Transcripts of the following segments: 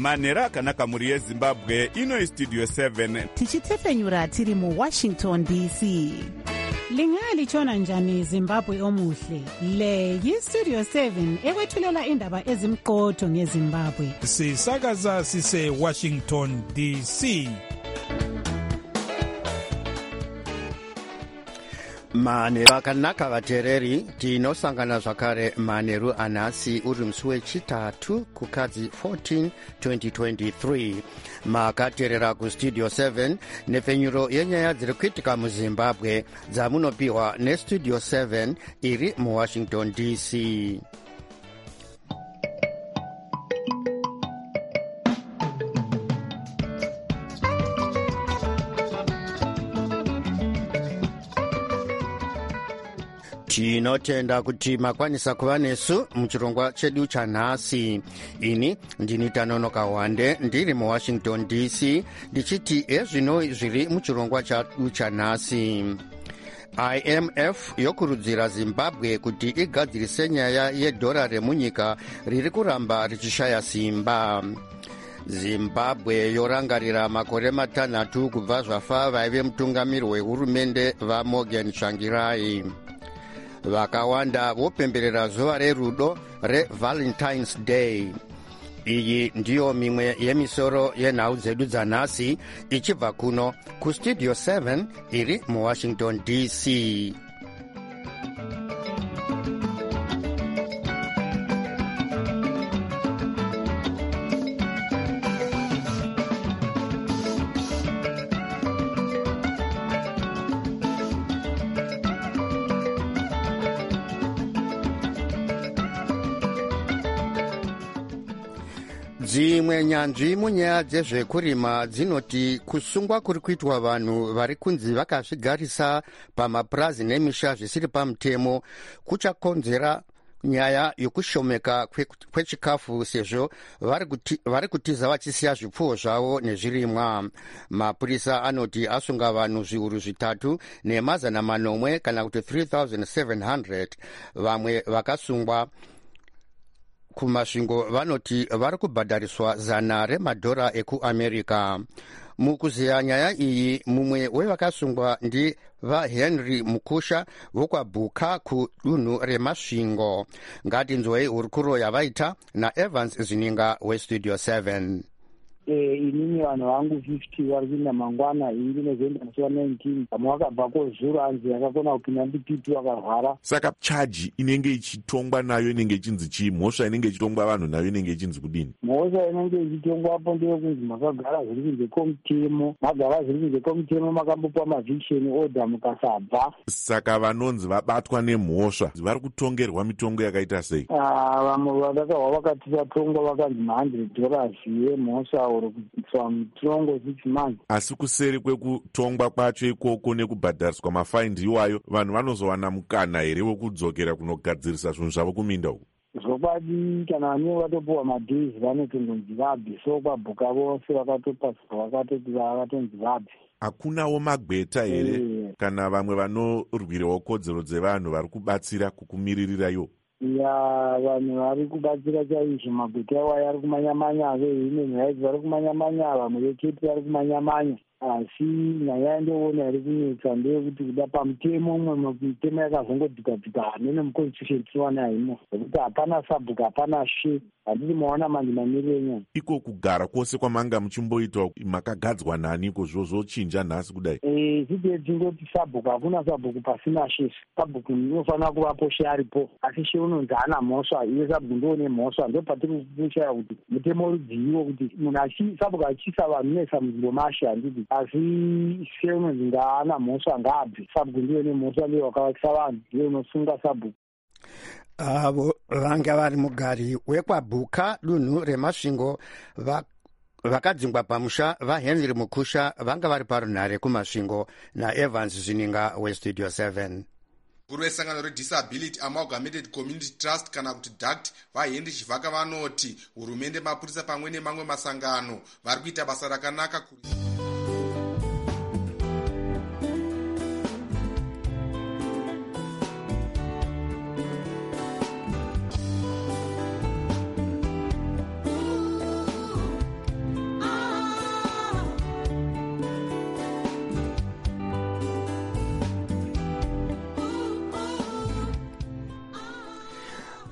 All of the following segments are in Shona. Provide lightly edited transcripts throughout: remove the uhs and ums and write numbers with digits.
manhero akanaka mhuri yezimbabwe. Ino istudio 7 tichitefenyura tiri muwashington dc. Lingalitshona njani Zimbabwe omuhle? Le yistudio 7 ekwethulela indaba ezimqotho ngeZimbabwe. Sisakaza sise Washington DC. Manhero akanaka vateereri, tinosangana zvakare manheru anhasi uri musi wechitatu kukadzi 14 2023. Makateerera kustudio 7 nepfenyuro yenyaya dziri kuitika muzimbabwe dzamunopiwa nestudio 7 iri muwashington dc. Tinotenda kuti makwanisa kuva nesu muchirongwa chedu chanhasi. Ini ndini Tanonoka Wande ndiri muwashington dc ndichiti ezvino zviri muchirongwa chedu chanhasi. IMF yokurudzira Zimbabwe kuti igadzirise nyaya yedhora remunyika riri kuramba richishaya simba. Zimbabwe yorangarira makore matanhatu kubva zvafa vaive mutungamiri wehurumende vaMorgan Tsvangirai. Vakawanda vopemberera zuva rerudo reValentine's Day. Iyi ndiyo mimwe yemisoro yenhau dzedu dzanhasi ichibva kuno kustudio 7 iri muwashington dc. Dzimwe nyanzvi munyaya dzezvekurima dzinoti kusungwa kuri kuitwa vanhu vari kunzi vakazvigarisa pamapurazi nemisha zvisiri pamutemo kuchakonzera nyaya yokushomeka kwechikafu sezvo vari kutiza vachisiya zvipfuwo zvavo nezvirimwa. Mapurisa anoti asunga vanhu zviuru 3 nemazana manomwe kana kuti 3700. Vamwe vakasungwa kumasvingo vanoti vari kubhadhariswa $100 remadhora ekuamerica. Mukuziya nyaya iyi, mumwe wevakasungwa ndivaHenry Mukusha vokwabhuka kudunhu remasvingo. Ngatinzwei hurukuro yavaita naEvans Zininga westudio 7. Inini vanhu vangu 50 vari kuinda mangwana ingi November 19 vamwe vakabva kozuro hanzi yakakona kupinda ndipiti vakarwara. Saka chaji inenge ichitongwa nayo inenge ichinzi chii? Mhosva inenge ichitongwa vanhu nayo inenge ichinzi kudini? Mhosva inenge ichitongwapo ndeyokunzi makagara zviri kunze kwomutemo, magara zviri kunze kwomutemo makambopa maviction order mukasabva. Saka vanonzi vabatwa nemhosva vari kutongerwa mitongo yakaita sei? Vamwe vadakahwa vakati vatongwa vakanzi $100 yemhosva mutongo 6 months. Asi kuseri kwekutongwa kwacho ikoko nekubhadhariswa mafaindi iwayo, vanhu vanozowana mukana here wekudzokera kunogadzirisa zvinhu zvavo kuminda uku? Zvokwadi kana vanenge vatopiwa madhays vanotongonzi vabve, so kwabhuka vose vakatopaswa vakatoti vakatonzi vabve. Hakunawo magweta here kana vamwe vanorwirawo kodzero dzevanhu vari kubatsira kukumiririrayo? Vanhu vari kubatsira chaizvo, magweta iwayo ari kumanyamanya, vehuman rights vari kumanyamanya, vamwe vekepi vari kumanyamanya. Asi nyaya ndoona iri kunetsa ndeyekuti kuda pamutemo umwe mitemo yakazongodhikadhika hamene muconstitution tinowana haimo, zvokuti hapana sabhuku hapana she, handiti maona mandi mamiriro enyaya. Iko kugara kwose kwamanga muchimboitwa makagadzwa naniko zvozochinja nhasi kudai? Chite tingoti sabhuku, hakuna sabhuku pasina she. Sabhuku inofanira kuvapo she aripo, asi she unonzi hana mhosva, iwe sabhuku ndoone mhosva. Ndopatiri kushaya kuti mutemo rudziviwo kuti munhu sabhuku achiisa vanhu nesa munzvimbo mashe, handiti asi she unonzi ngaana mhosva ngaabve. Sabhuku ndiyo nemhosva, ndiyo wakavakisa vanhu, ndiyo unosunga sabhuku. Avo vanga vari mugari wekwabhuka dunhu remasvingo vakadzingwa pamusha vaHenry Mukusha vanga vari parunhare kumasvingo naEvans Zininga westudio 7. Guru wesangano reDisability Amalgamated Community Trust kana kuti DACT vaHenry Chivhaka vanoti hurumende, mapurisa pamwe nemamwe masangano vari kuita basa rakanaka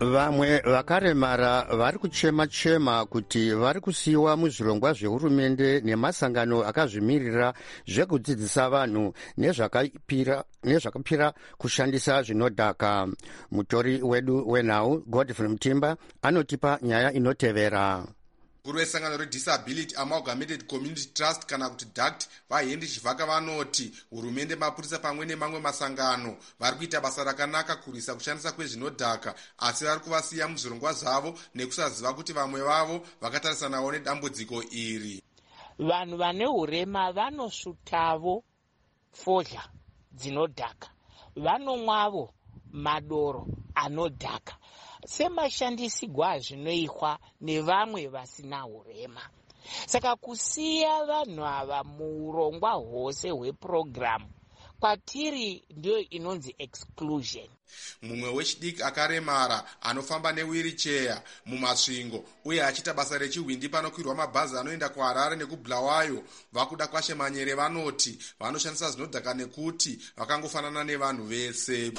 vamwe vakaremara vari kuchema-chema kuti vari kusiyiwa muzvirongwa zvehurumende nemasangano akazvimirira zvekudzidzisa vanhu nezvakapira kushandisa zvinodhaka. Mutori wedu wenhau Godfrey Mutimba anotipa nyaya inotevera. mukuru wesangano redisability amalgamated community trust kana kuti dact vahendi chivhaka vanoti hurumende, mapurisa pamwe nemamwe masangano vari kuita basa rakanaka kurwisa kushandisa kwezvinodhaka, asi vari kuvasiya muzvirongwa zvavo nekusaziva kuti vamwe vavo vakatarisanawo nedambudziko iri. Vanhu vane hurema vanosvutavo fodya dzinodhaka, vanomwavo madoro anodhaka semashandisigwa azvinoitwa nevamwe vasina hurema. Saka kusiya vanhu ava muurongwa hwose hwepurogiramu kwatiri ndiyo inonzi exclusion. Mumwe wechidiki akaremara anofamba newiricheya mumasvingo uye achiita basa rechihwindi panokwirwa mabhazi anoenda kuHarare nekubulawayo, vakuda kwashe manyere vanoti vanoshandisa zvinodhaka nekuti vakangofanana nevanhu vese.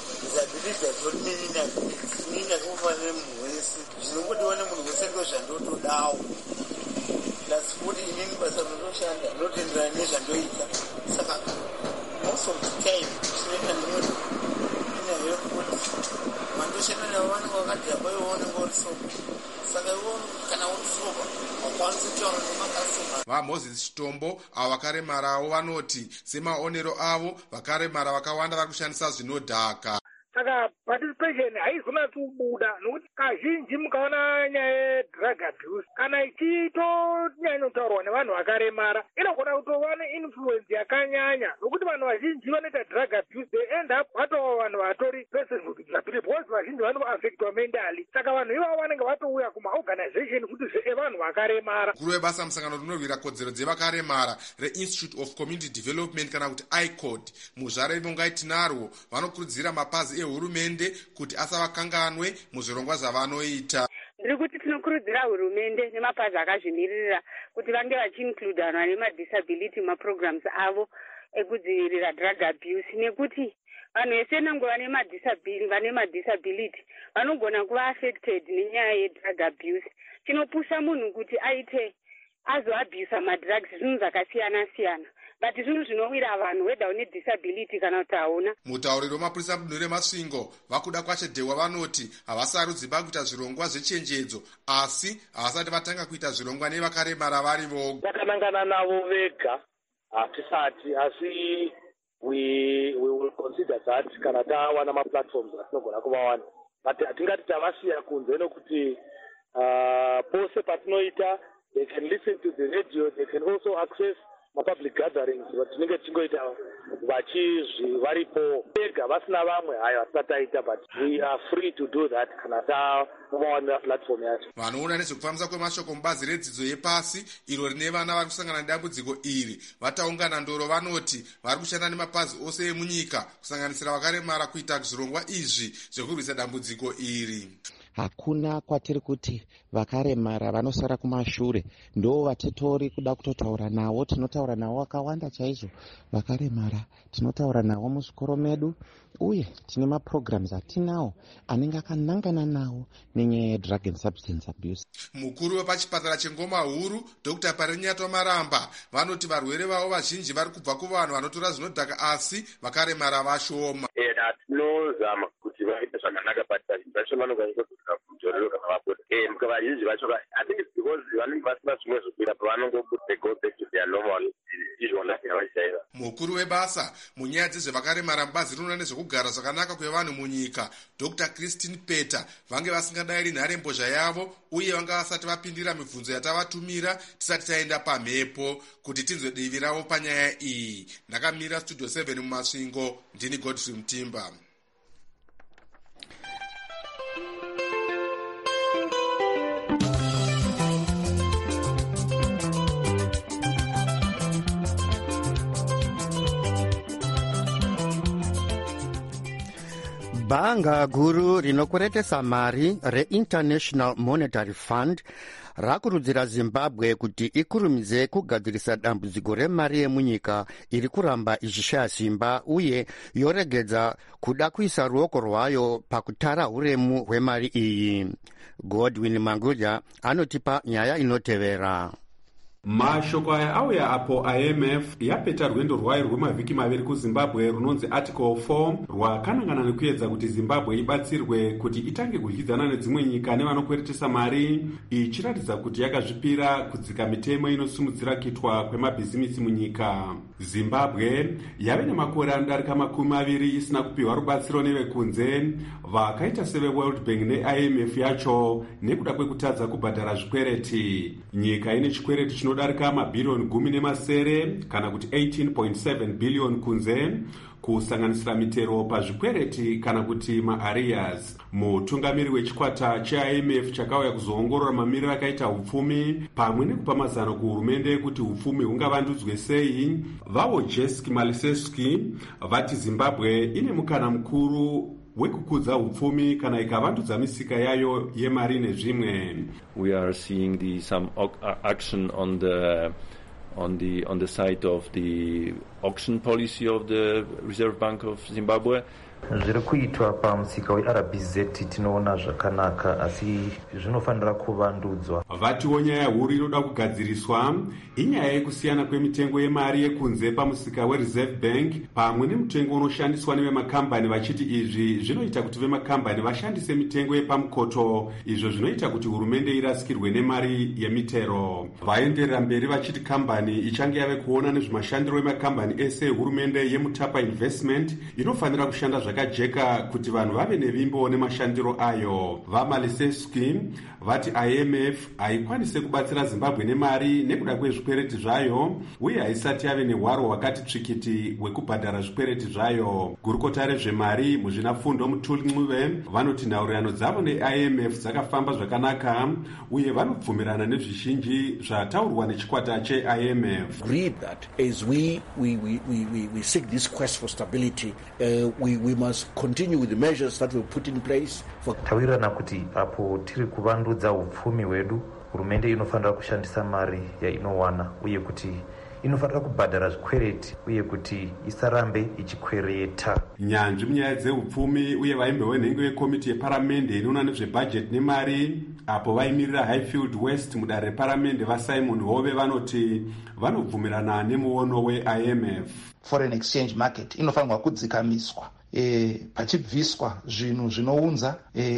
VaMoses Chitombo avo vakaremarawo vanoti semaonero avo vakaremara vakawanda vari kushandisa zvinodhaka. Saka participation haizona kubuda nokuti kazhinji mukaona nyaya yedrug abuse kana ichitonyanya kutaurwa nevanhu vakaremara inogona kutova neinfluence yakanyanya nokuti vanhu vazhinji vanoita drug abuse they end up vatova vanhu vatori persons with disability because vazhinji vanoaffectwa mentally. Saka vanhu ivavo vanenge vatouya kumaorganization kuti evanhu vakaremara. Mukuru webasa musangano rinorwira kodzero dzevakaremara reInstitute of Community Development kana kuti ICOD muzvare vongai tinarwo vanokurudzira mapazi hurumende kuti asavakanganwe muzvirongwa zvavanoita. Ndiri kuti tinokurudzira hurumende nemapazi akazvimirira kuti vange vachiinclude vanhu vane madisability maprograms avo ekudzivirira drug abuse, nekuti vanhu vese nango vane madisability vanogona kuva affected nenyaya yedrug abuse. Chinopusha munhu kuti azoabhusa madrugs zvinhu zvakasiyana siyana, but zvinhu zvinowira vanhu weda une disability kana kuti hauna. Mutauriri wemapurisa mudunhu remasvingo vakuda kwache Dehwa vanoti havasarudzi pakuita zvirongwa zvechenjedzo, asi havasati vatanga kuita zvirongwa nevakaremara vari voga. Takanangana navo vega hatisati, asi we will consider that kana tawana maplatforms atinogona kuvawana, but hatingati tavasiya kunze nokuti pose patinoita they can listen to the radio, they can also access public gatherings vatinenge tichingoita varipo vega vasina vamwe hayo hatisataita, but we are free to do that kana tavawana platform yacho. Vanoona nezvekufambisa kwemashoko mubazi redzidzo yepasi iro rine vana vari kusangana nedambudziko iri vataungana ndoro vanoti vari kushanda nemapazi ose emunyika kusanganisira vakaremara kuita zvirongwa izvi zvekurwisa dambudziko iri. Hakuna kwatiri kuti vakaremara vanosara kumashure ndo vatitori kuda kutotaura navo. Tinotaura navo vakawanda chaizvo vakaremara, tinotaura navo muzvikoro medu uye tine maprograms atinawo anenge akanangana nawo nenyaya yedrug and substance abuse. Mukuru wepachipatara chengoma huru Dr. Parinyato Maramba vanoti varwere vavo vazhinji vari kubva kuvanhu vanotora zvinodhaka asi vakaremara vashoma. Tinozama kuti vaite zvakanaka but vacho vanoganyika kutika kumujorero kana vabuda. Vazhinji vacho I think it's because vanenge vasina zvimwe zvokuita pavanongobuda they go back to their normal izvona yavachaira. Mukuru webasa munyaya dzezvevakaremara mubazi rinoona nezvekugara zvakanaka kwevanhu munyika Dr. Christine Peter vange vasingadayiri nharembozha yavo uye vanga vasati vapindira mibvunzo yatavatumira tisati taenda pamhepo kuti tinzwe divi ravo panyaya iyi. Ndakamira Studio 7 mumasvingo, ndini Godfrey Mutimba. bhanga guru rinokweretesa mari reInternational Monetary Fund rakurudzira Zimbabwe kuti ikurumidze kugadzirisa dambudziko remari yemunyika iri kuramba ichishaya simba uye yoregedza kuda kuisa ruoko rwayo pakutara uremu hwemari iyi. Godwin Mangudya anotipa nyaya inotevera. Mashoko aya auya apo IMF yapeta rwendo rwayo rwemavhiki maviri kuZimbabwe runonzi Article 4 rwakanangana nekuedza kuti Zimbabwe ibatsirwe kuti itange kudyidzana nedzimwe nyika nevanokweretesa mari, ichiratidza kuti yakazvipira kudzika mitemo inosimudzira kuitwa kwemabhizimisi munyika. Zimbabwe yave nemakore anodarika 20 isina kupiwa rubatsiro nevekunze vakaita seve World Bank neIMF yacho nekuda kwekutadza kubhadhara zvikwereti. Nyika ine chikwereti chinodarika mabhirioni 10 kana kuti 18.7 billion kunze, kusanganisira mitero pazvikwereti kana kuti maarias. Mutungamiri wechikwata cheIMF chakauya kuzoongorora mamiriro akaita upfumi pamwe nekupa mazano kuhurumende kuti upfumi hungavandudzwe sei, vavo Jeski Maliseski vati Zimbabwe ine mukana mukuru wekukudza upfumi kana ikavandudza misika yayo yemari nezvimwe. We are seeing some action on the side of the auction policy of the Reserve Bank of Zimbabwe. Zviri kuitwa pamusika weRBZ tinoona zvakanaka, asi zvinofanira kuvandudzwa. Vatiwo nyaya huru inoda kugadziriswa inyaya yekusiyana kwemitengo yemari yekunze pamusika weReserve Bank pamwe nemutengo unoshandiswa nevemakambani, vachiti izvi zvinoita kuti vemakambani vashandise mitengo yepamukoto, izvo zvinoita kuti hurumende irasikirwe nemari yemitero. Vaenderera mberi vachiti kambani ichange yave kuona nezvemashandiro emakambani ese hurumende yeMutapa Investment inofanira kushanda zvakajeka kuti vanhu vave nevimbo nemashandiro ayo. VaMaliseski vati IMF haikwanise kubatsira Zimbabwe nemari nekuda kwezvikwereti zvayo uye haisati yave nehwaro hwakati tsvikiti hwekubhadhara zvikwereti zvayo. Gurukota rezvemari muzvinafundo Mutuli Ncube vanoti nhaurirano dzavo neIMF dzakafamba zvakanaka uye vanobvumirana nezvizhinji zvataurwa nechikwata cheIMF. Agreed that as we seek this quest for stability, we must continue with the measures that we put in place. Tawirirana kuti apo tiri kuvandudza upfumi hwedu, hurumende inofanira kushandisa mari yainowana uye kuti inofanira kubhadhara zvikwereti uye kuti isarambe ichikwereta. Nyanzvi munyaya dzeupfumi uye vaimbe venhengo yekomiti yeparamende inoona nezvebhajeti nemari apo vaimirira Highfield West mudare reparamende vaSimon Hove vanoti vanobvumirana nemuono weIMF. Foreign exchange market inofanirwa kudzikamiswa pachibviswa zvinhu zvinounza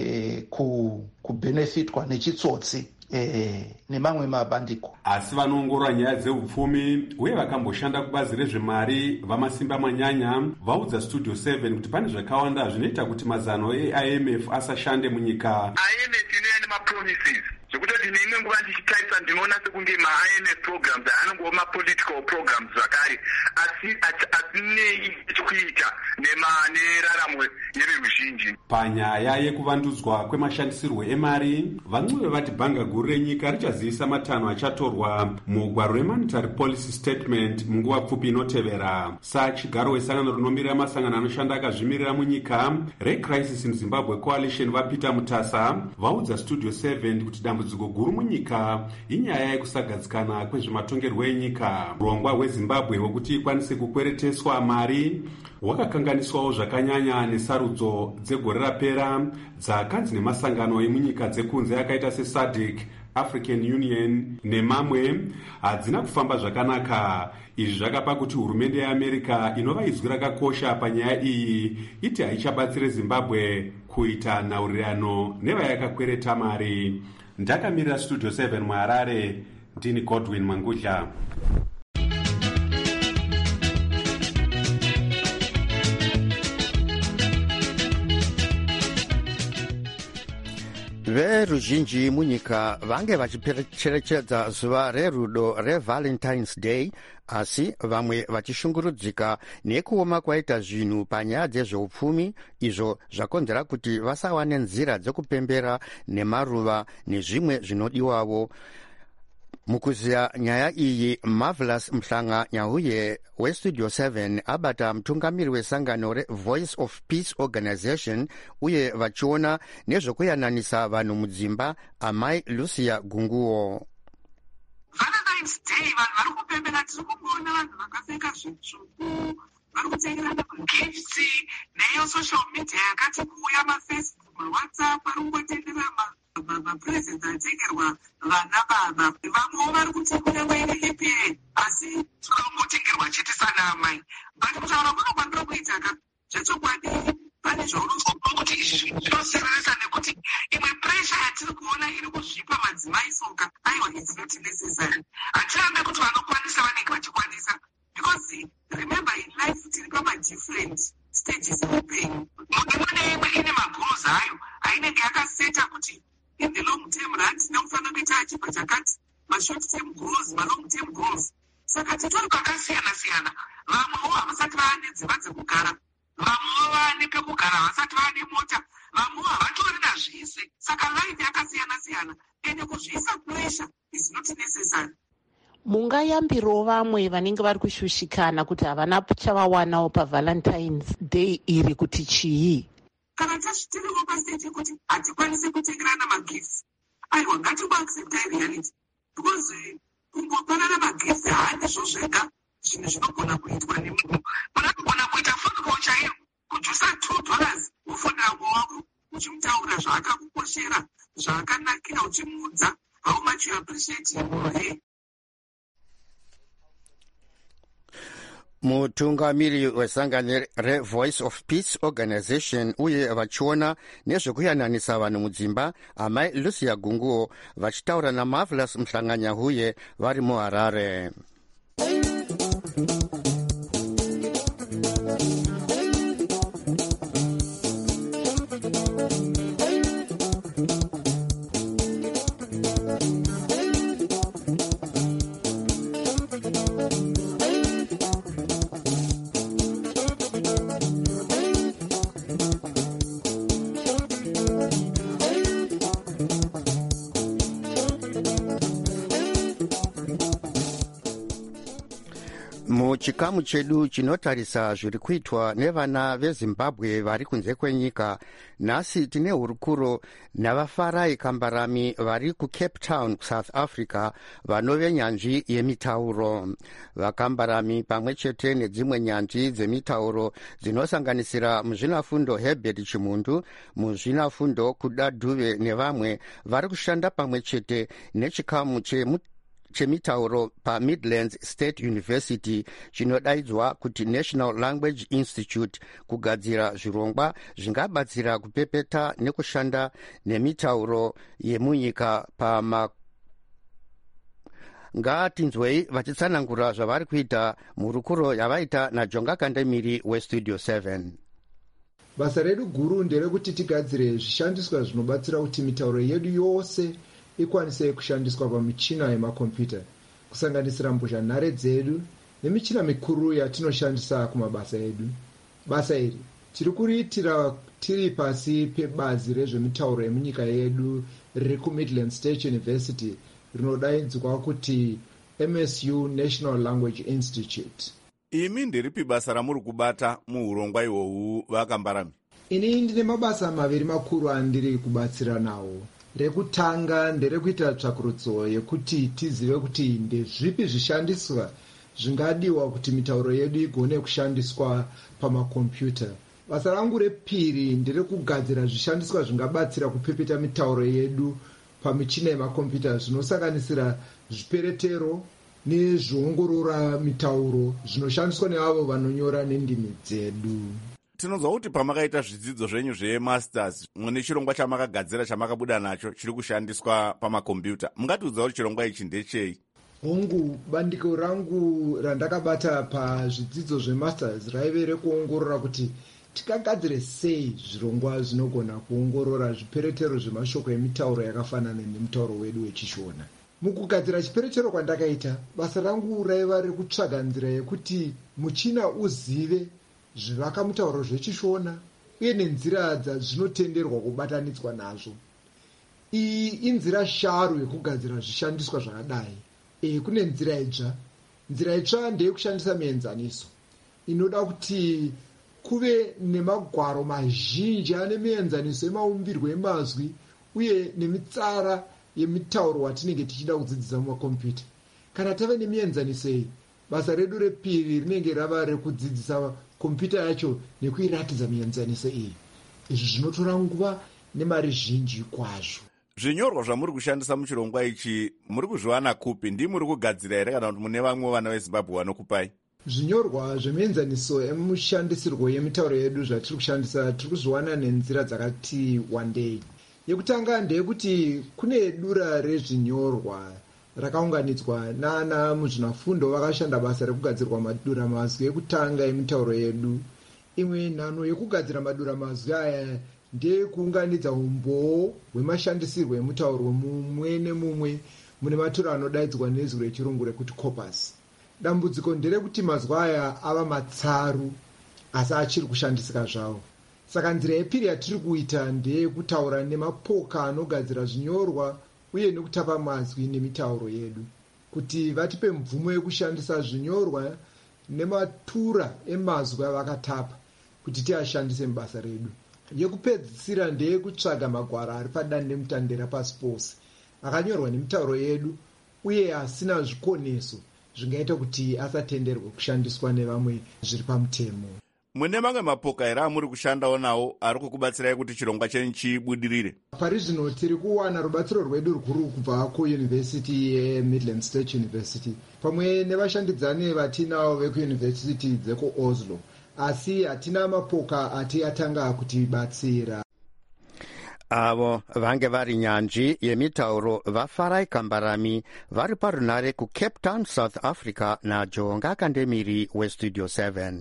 kubenefitwa nechitsotsi nemamwe mabandiko. Asi vanoongorora nyaya dzeupfumi uye vakamboshanda kubazi rezvemari vamasimba manyanya vaudza Studio 7 kuti pane zvakawanda zvinoita kuti mazano eIMF asashande munyika. IMF inoya nemapromises zvekutoti neimwe nguva ndichitarisa ndinoona sekunge maIMF programs anongova mapolitical programs zvakare, asi chikuita neraramo yeruzhinji. Panyaya yekuvandudzwa kwemashandisirwo emari, vaNcube vati bhanga guru renyika richazivisa matanho achatorwa mugwaro reMonetary Policy Statement munguva pfupi inotevera. Chigaro wesangano rinomirira masangano anoshanda akazvimirira munyika reCrisis in Zimbabwe Coalition vaPeter Mutasa vaudza Studio 7 kuti dambudziko guru munyika inyaya yekusagadzikana kwezvematongerwo enyika. Urongwa hweZimbabwe hwekuti ikwanise kukwereteswa mari hwakakanganiswawo zvakanyanya nesarudzo dzegore rapera dzakanzi nemasangano emunyika dzekunze akaita seSADC, African Union nemamwe hadzina kufamba zvakanaka. Izvi zvakapa kuti hurumende yeAmerica inova izwi rakakosha panyaya iyi iti haichabatsire Zimbabwe kuita nhaurirano nevayakakwereta mari. Ndakamirira Studio 7 muHarare, ndini Godwin Mangudya. Veruzhinji munyika vange vachicherechedza zuva rerudo reValentine's Day, asi vamwe vachishungurudzika nekuoma kwaita zvinhu panyaya dzezveupfumi izvo zvakonzera kuti vasawane nzira dzekupembera nemaruva nezvimwe zvinodiwawo. mukuziya nyaya iyi Marvelous Mhlanga Nyahuye westudio 7 abata mtungamiri wesangano reVoice of Peace Organization uye vachiona nezvokuyananisa vanhu mudzimba amai Lucia Gunguo. Valentine's Day vanhu vari kupembera, tiri kungoona vanhu vakapfeka zvitsvuku vari kutengerana magifts neyo social media yakati kuuya, mafacebook, mawhatsapp vari kungotendera mapresents atengerwa vana baba. Vamwewo vari kutekura vainekepere asi tikangotengerwa chete sana amai. But kutaura kuno kwandiro kuita zvechokwadi pane zvaunozwa kuti izvi zvinosereresa nekuti imwe pressure yatiri kuona iri kuzvipa madzimai soka, aiwa it's not necessary. Hatirambe kuti vanokwanisa vanenge vachikwanisa, because remember in life tiri pama-different stages of-upenyu. Imwe neimwe ine magoals ayo ainenge yakaseta kuti in the long term run tinofanira kuita achipa chakati, ma-short term goals, ma-long term goals. Saka titori kwakasiyana-siyana. Vamwewo havasati vaane dzimba dzekugara, vamwewo vaane pekugara, havasati vaane mota, vamwewo havatori nazvese. Saka life yakasiyana-siyana, ende kuzviisa pressure is not necessary. Mungayambirawo vamwe vanenge vari kushushikana kuti havana chavawanawo paValentine's Day iri kuti chii? Kana tasvitiriwo pastage kuti hatikwanisi kutengerana magifts, aiwa ngatingoacceptai reality, because kungopanana magifts handizvo zvega zvinhu zvinogona kuitwa nemunhu. Unogona kuita phone call chaiyo, kujusa $2 wofona wako uchimutaura zvaakakukoshera, zvaakanakira, uchimuudza how much you appreciate him. mutungamiri wesangano reVoice of Peace Organization uye vachiona nezvekuyananisa vanhu mudzimba amai Lucia Gunguo vachitaura naMarvelous Mhlanga Nyahuye vari muHarare. Muchikamu chedu chinotarisa zviri kuitwa nevana veZimbabwe vari kunze kwenyika, nhasi tine hurukuro navafarai Kambarami vari kuCape Town, South Africa, vanove nyanzvi yemitauro. VaKambarami pamwe chete nedzimwe nyanzvi dzemitauro dzinosanganisira muzvinafundo Herbert Chimundu, muzvinafundo Kuda Dhuve nevamwe vari kushanda pamwe chete nechikamu chemitauro paMidlands State University chinodaidzwa kuti National Language Institute kugadzira zvirongwa zvingabatsira kupepeta nekushanda nemitauro yemunyika ngatinzwei vachitsanangura zvavari kuita murukuro yavaita naJonga Kandemiri weStudio 7. Basa redu guru nderekuti tigadzire zvishandiswa zvinobatsira kuti mitauro yedu yose ikwanise kushandiswa pamichina yemakombiyuta, kusanganisira mbozhanhare dzedu nemichina mikuru yatinoshandisa kumabasa edu. Basa iri tiri kuriitira tiri pasi pebazi rezvemitauro yemunyika yedu riri kuMidland State University rinodaidzwa kuti MSU National Language Institute. Imi ndiripi basa ramuri kubata muurongwa ihwohwu vaKambarami? Ini ndine mabasa maviri makuru andiri kubatsira nawo. Rekutanga nderekuita tsvakurudzo yekuti tizive kuti ndezvipi zvishandiswa zvingadiwa kuti mitauro yedu igone kushandiswa pamakombiyuta. Basa rangu repiri nderekugadzira zvishandiswa zvingabatsira kupepeta mitauro yedu pamichina yemakombiyuta, zvinosanganisira zviperetero nezvoongorora mitauro zvinoshandiswa neavo vanonyora nendimi dzedu. Tinonzwa kuti pamakaita zvidzidzo zvenyu zvemasters mune chirongwa chamakagadzira chamakabuda nacho chiri kushandiswa pamakombiyuta. Mungatiudza kuti chirongwa ichi ndechei? Hongu, bandiko rangu randakabata pazvidzidzo zvemasters raive rekuongorora kuti tikagadzire sei zvirongwa zvinogona kuongorora zviperetero zvemashoko emitauro yakafanana nemutauro wedu wechishona. Mukugadzira chiperetero kwandakaita, basa rangu raiva rekutsvaga nzira yekuti muchina uzive zvivaka mutauro zvechishona uye nenzira dzazvinotenderwa kubatanidzwa nazvo. Iyi inzira sharu yekugadzira zvishandiswa zvakadai. kune nzira itsva. Nzira itsva ndeyekushandisa mienzaniso inoda kuti kuve nemagwaro mazhinji ane mienzaniso emaumbirwo emazwi uye nemitsara yemitauro watinenge tichida kudzidzisa mumakombiyuta. Kana tave nemienzaniso iyi, basa redu repiri rinenge rava rekudzidzisa kombiyuta yacho nekuiratidza mienzaniso iyi. Izvi zvinotora nguva nemari zhinji kwazvo. Zvinyorwa zvamuri kushandisa muchirongwa ichi muri kuzviwana kupi? Ndimuri kugadzira here kana kuti mune vamwe vana veZimbabwe vanokupai? Zvinyorwa zvemienzaniso emushandisirwo yemitauro yedu zvatiri kushandisa tiri kuzviwana nenzira dzakati wandei. Yekutanga ndeyekuti kune dura rezvinyorwa rakaunganidzwa nana muzvinafundo vakashanda basa rekugadzirwa madura mazwi ekutanga emitauro yedu. Imwe nhano yekugadzira madura mazwi aya ndeyekuunganidza umboo hwemashandisirwo emutauro mumwe nemumwe mune maturo anodaidzwa nezwi rechirungu rekuti corpus. Dambudziko nderekuti mazwi aya ava matsaru asi achiri kushandisika zvavo. Saka nzira yepiri yatiri kuita ndeyekutaura nemapoka anogadzira zvinyorwa uye nekutapa mazwi nemitauro yedu kuti vatipe mvumo yekushandisa zvinyorwa nematura emazwi avakatapa kuti tiashandise mubasa redu. Yekupedzisira ndeyekutsvaga magwaro ari padandemutande rapasi pose akanyorwa nemitauro yedu uye asina zvikoneso zvingaita kuti asatenderwe kushandiswa nevamwe zviri pamutemo. Mune mamwe mapoka here amuri kushandawo nawo ari kukubatsirai kuti chirongwa chenyu chibudirire? Pari zvino tiri kuwana rubatsiro rwedu rukuru kubva kuyunivhesiti yeMidland State University pamwe nevashandidzani vatinavo vekuyunivhesiti dzekuOslo, asi hatina mapoka ati atanga kutibatsira. Avo vange vari nyanzvi yemitauro vaFarai Kambarami vari parunare kuCape Town, South Africa naJonga Kandemiri weStudio 7.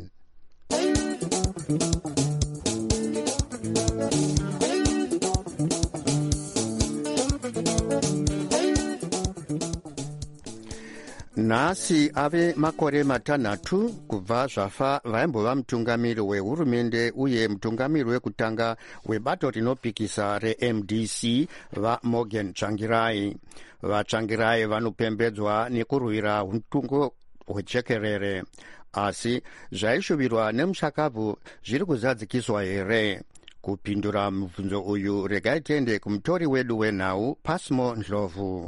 Nhasi ave makore matanhatu kubva zvafa vaimbova mutungamiri wehurumende uye mutungamiri wekutanga webato rinopikisa reMDC vaMorgan Tsvangirai. VaTsvangirai vanopembedzwa nekurwira utungo hwechekerere, asi zvaishuvirwa nemushakabvu zviri kuzadzikiswa here? Kupindura mubvunzo uyu regai tiende kumutori wedu wenhau Pasmo Ndlovu.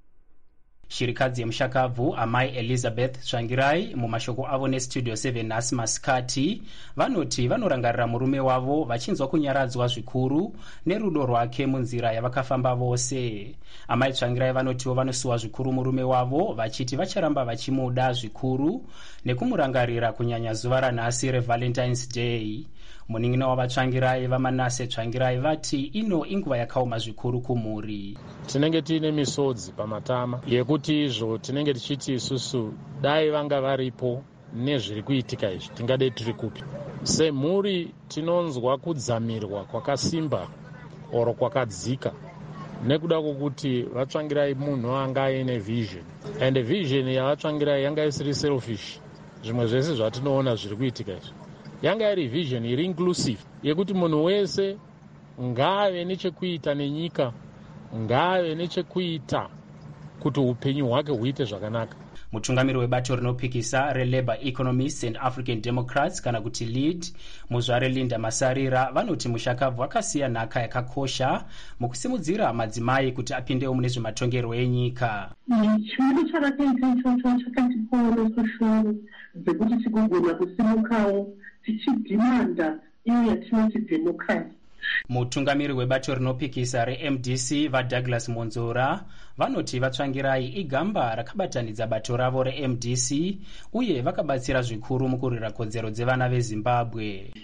Shirikadzi yemushakabvu amai Elizabeth Tsvangirai mumashoko avo neStudio 7 nhasi masikati vanoti vanorangarira murume wavo vachinzwa kunyaradzwa zvikuru nerudo rwake munzira yavakafamba vose. Amai Tsvangirai vanotiwo vanosiwa zvikuru murume wavo vachiti vacharamba vachimuda zvikuru nekumurangarira kunyanya zuva ranhasi reValentine's Day. Munin'ina wavaTsvangirai vaManase Tsvangirai vati ino inguva yakaoma zvikuru kumhuri. Tinenge tiine misodzi pamatama yekuti izvo tinenge tichiti isusu dai vanga varipo nezviri kuitika izvi tingadei tiri kupi. Semhuri tinonzwa kudzamirwa kwakasimba oro kwakadzika nekuda kwokuti vaTsvangirai munhu anga aine vision, and vision yavaTsvangirai yanga isiri selfish. Zvimwe zvese zvatinoona zviri kuitika izvi yanga iri vision iri inclusive yekuti munhu wese ngaave nechekuita nenyika, ngaave nechekuita kuti upenyu hwake huite zvakanaka. Mutungamiri webato rinopikisa reLabour Economists and African Democrats kana kuti LEAD muzvare Linda Masarira vanoti mushakabvu akasiya nhaka yakakosha mukusimudzira madzimai kuti apindewo mune zvematongerwo enyika. Chido chavakaita ichocho chakatipora kushoro dzekuti tikugona kusimukawo tichidhimanda iyo yatinoti democracy. Mutungamiri webato rinopikisa reMDC vaDouglas Monzora vanoti vaTsvangirai igamba rakabatanidza bato ravo reMDC uye vakabatsira zvikuru mukurwira kodzero dzevana veZimbabwe.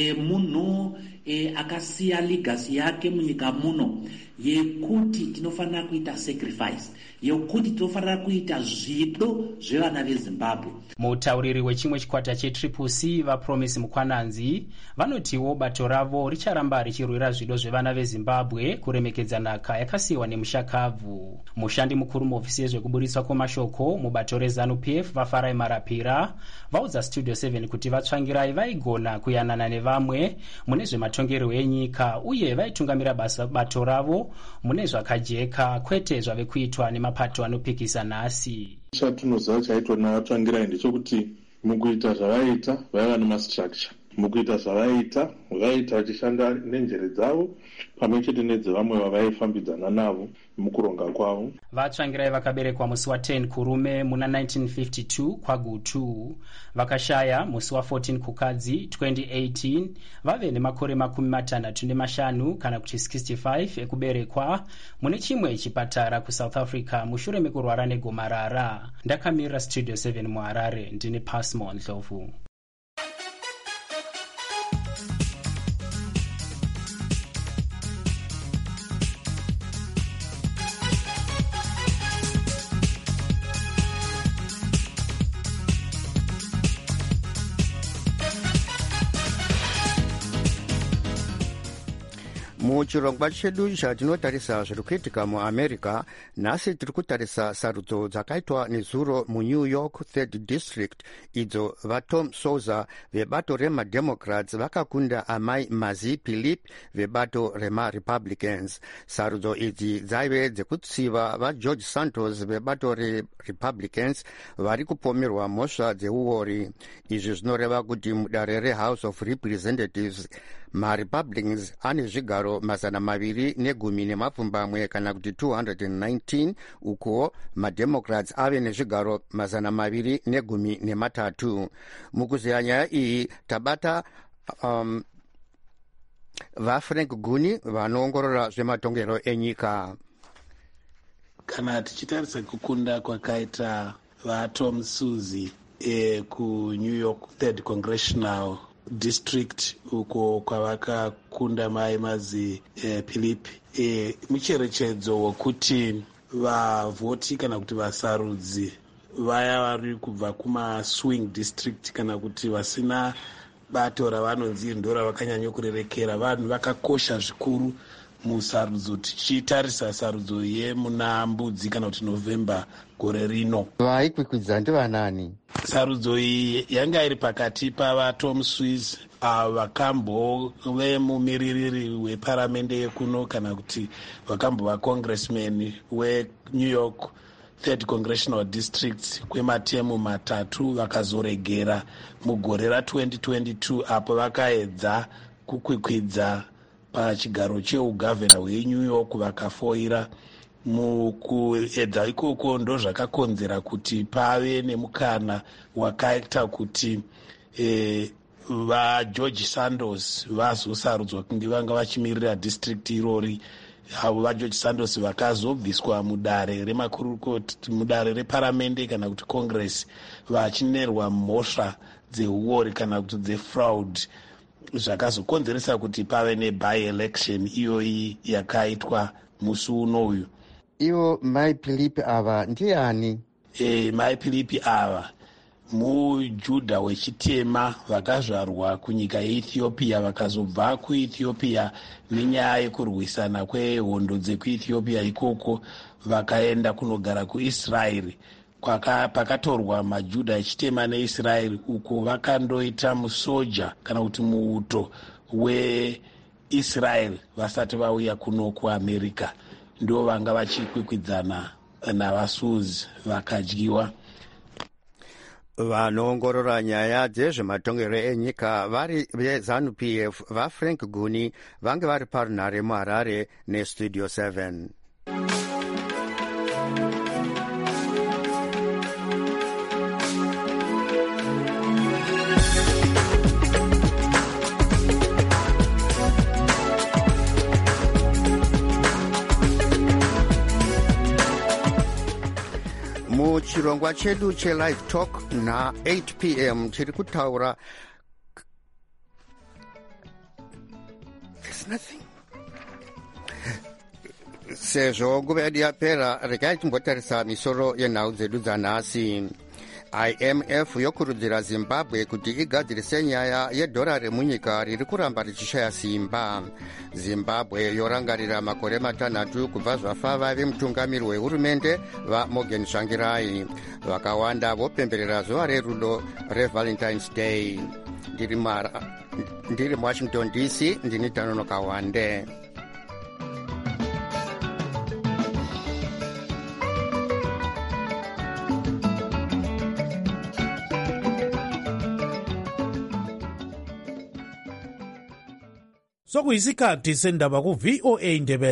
Munhu akasiya legacy yake munyika muno yekuti tinofanira kuita sacrifice, yekuti tinofanira kuita zvido zvevana veZimbabwe. Mutauriri wechimwe chikwata cheTriple-C vaPromise Mukwananzi vanotiwo bato ravo richaramba richirwira zvido zvevana veZimbabwe kuremekedza nhaka yakasiyiwa nemushakabvu. Mushandi mukuru muhofisi yezvekuburitswa kwemashoko mubato reZANU-PF vaFarai Marapira vaudza Studio 7 kuti vaTsvangirai vaigona kuyanana nevamwe mune matongerwo enyika uye vaitungamira bato ravo mune zvakajeka kwete zvave kuitwa nemapato anopikisa nhasi. chatinoziva chaitwa navatsvangirai ndechekuti mukuita zvavaita vaiva nemastructure, mukuita zvavaita vachishanda nenjere dzavo pamwe chete nedzevamwe vavaifambidzana navo mukuronga kwavo. Vatsvangirai vakaberekwa musi wa10 kurume muna 1952 kwagutu, vakashaya musi wa14 kukadzi 2018, vave nemakore 65 kana kuti 65 ekuberekwa mune chimwe chipatara kuSouth Africa mushure mekurwara negomarara. Ndakamirira Studio 7 muHarare, ndine Pasmo Ndlovu. muchirongwa chedu chatinotarisa zviri kuitika muamerica, nhasi tiri kutarisa sarudzo dzakaitwa nezuro muNew York 3rd District, idzo vaTom Souza vebato remademocrats vakakunda amai Mazie Philip vebato remarepublicans. Sarudzo idzi dzaive dzekutsiva vaGeorge Santos vebato rerepublicans vari kupomerwa mhosva dzeuori. Izvi zvinoreva kuti mudare reHouse of Representatives marepublicans ane zvigaro 210 kana kuti 219, uko mademocrats ave nezvigaro 213. mukuziya nyaya iyi tabata vaFrank Guni vanoongorora zvematongero enyika. Kana tichitarisa kukunda kwakaita vaTom Souza kuNew York 3rd Congressional District, uko kwavakakunda mai Mazie Philip, mucherechedzo wekuti vavhoti kana kuti vasarudzi vaya vari kubva kumaswing district kana kuti vasina bato ravanonzi ndo ravakanyanya kurerekera, vanhu vakakosha zvikuru musarudzo, tichitarisa sarudzo yemuna Mbudzi kana kuti November gore rino. Vaikwikwidza ndivanani? Sarudzo iyi yanga iri pakati pavaTom Souza vakambove mumiririri weparamende yekuno kana kuti vakambova congressman weNew York 3rd Congressional District kwematemu 3, vakazoregera mugore ra2022 apo vakaedza kukwikwidza pachigaro cheugavhena hweNew York vakafoira. Mukuedza ikoko ndo zvakakonzera kuti pave nemukana wakaita kuti vaGeorge Santos vazosarudzwa kunge vanga vachimirira district irori. Avo vaGeorge Santos vakazobviswa mudare remakurukoti, mudare reparamende kana kuti congress, vachinerwa mhosva dzeuori kana kuti dzefraud, zvakazokonzeresa kuti pave neby election iyoyi yakaitwa musi unoyu. Ivo mai Philip ava ndiani? Mai Philip ava mujudha wechitema vakazvarwa kunyika yeEthiopia, vakazobva kuEthiopia nenyaya yekurwisana kwehondo dzekuEthiopia ikoko vakaenda kunogara kuIsraeri, pakatorwa majudha echitema neIsraeri, uko vakandoita musoja kana kuti muuto weIsraeri vasati vauya kuno kuAmerica. Ndo vanga vachikwikwidzana navaSouza vakadyiwa. Vanoongorora nyaya dzezvematongero enyika vari veZANU-PF vaFrank Guni vange vari parunhare muHarare neStudio 7. muchirongwa chedu chelive talk na 8 p.m. chiri kutaura sezvo nguva yedu yapera, regai timbotarisa misoro yenhau dzedu dzanhasi. IMF yokurudzira Zimbabwe kuti igadzirise nyaya yedhora remunyika riri kuramba richishaya simba. Zimbabwe yorangarira makore 6 kubva zvafa vave mutungamiri wehurumende vaMorgan Tsvangirai. Vakawanda vopemberera zuva rerudo reValentine's Day. ndiri muwashington DC ndini Tanono Kawande. Sokuyisikhathi sendaba ku VOA Ndebele.